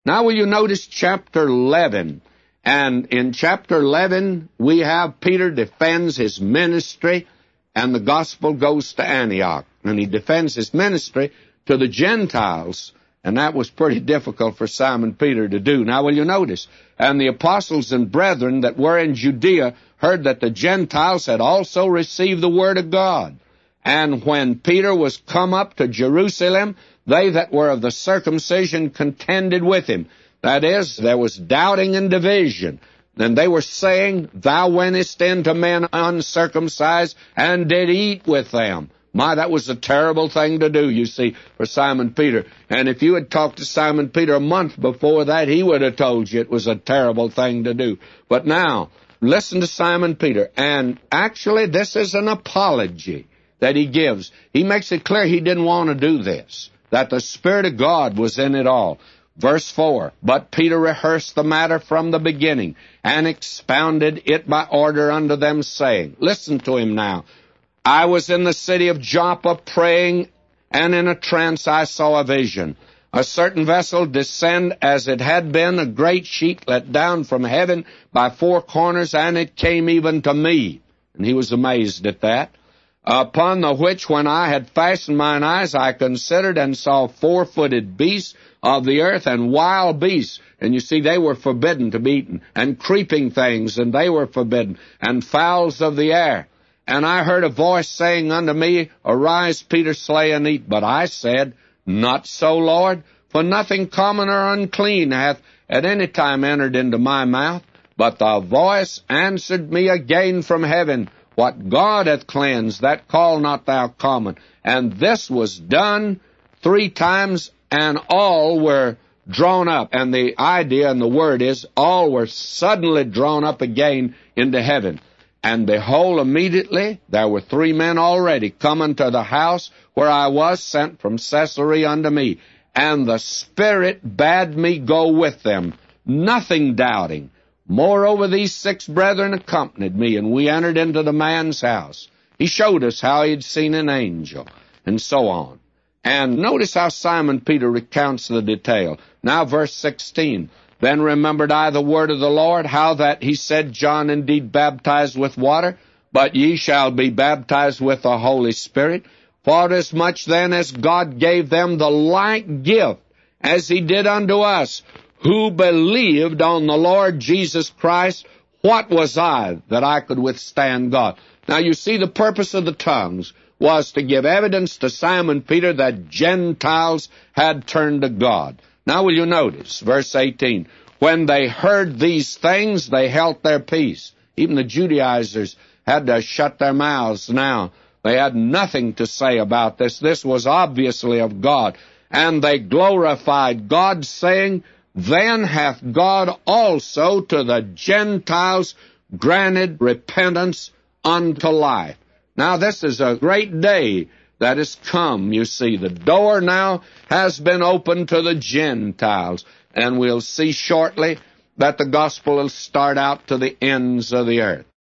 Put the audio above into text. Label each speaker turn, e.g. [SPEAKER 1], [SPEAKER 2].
[SPEAKER 1] Now will you notice chapter 11? And in chapter 11, we have Peter defends his ministry, and the gospel goes to Antioch. And he defends his ministry to the Gentiles, and that was pretty difficult for Simon Peter to do. Now will you notice, and the apostles and brethren that were in Judea heard that the Gentiles had also received the word of God. And when Peter was come up to Jerusalem, they that were of the circumcision contended with him. That is, there was doubting and division. Then they were saying, Thou wentest into men uncircumcised, and did eat with them. My, that was a terrible thing to do, you see, for Simon Peter. And if you had talked to Simon Peter a month before that, he would have told you it was a terrible thing to do. But now, listen to Simon Peter. And actually, this is an apology that he gives. He makes it clear he didn't want to do this, that the Spirit of God was in it all. Verse 4, But Peter rehearsed the matter from the beginning, and expounded it by order unto them, saying, Listen to him now. I was in the city of Joppa praying, and in a trance I saw a vision. A certain vessel descend as it had been a great sheet let down from heaven by four corners, and it came even to me. And he was amazed at that. Upon the which, when I had fastened mine eyes, I considered and saw four-footed beasts of the earth and wild beasts. And you see, they were forbidden to be eaten. And creeping things, and they were forbidden. And fowls of the air. And I heard a voice saying unto me, Arise, Peter, slay and eat. But I said, Not so, Lord, for nothing common or unclean hath at any time entered into my mouth. But the voice answered me again from heaven, What God hath cleansed, that call not thou common. And this was done 3 times, and all were drawn up. And the idea and the word is, all were suddenly drawn up again into heaven. And behold, immediately there were 3 men already come unto the house where I was sent from Caesarea unto me. And the Spirit bade me go with them, nothing doubting. Moreover, these 6 brethren accompanied me, and we entered into the man's house. He showed us how he had seen an angel, and so on. And notice how Simon Peter recounts the detail. Now, verse 16, Then remembered I the word of the Lord, how that he said, John indeed baptized with water, but ye shall be baptized with the Holy Spirit. Forasmuch then as God gave them the like gift, as he did unto us, who believed on the Lord Jesus Christ, what was I that I could withstand God? Now you see, the purpose of the tongues was to give evidence to Simon Peter that Gentiles had turned to God. Now will you notice, verse 18, When they heard these things, they held their peace. Even the Judaizers had to shut their mouths now. They had nothing to say about this. This was obviously of God. And they glorified God, saying, Then hath God also to the Gentiles granted repentance unto life. Now this is a great day that has come, you see. The door now has been opened to the Gentiles. And we'll see shortly that the gospel will start out to the ends of the earth.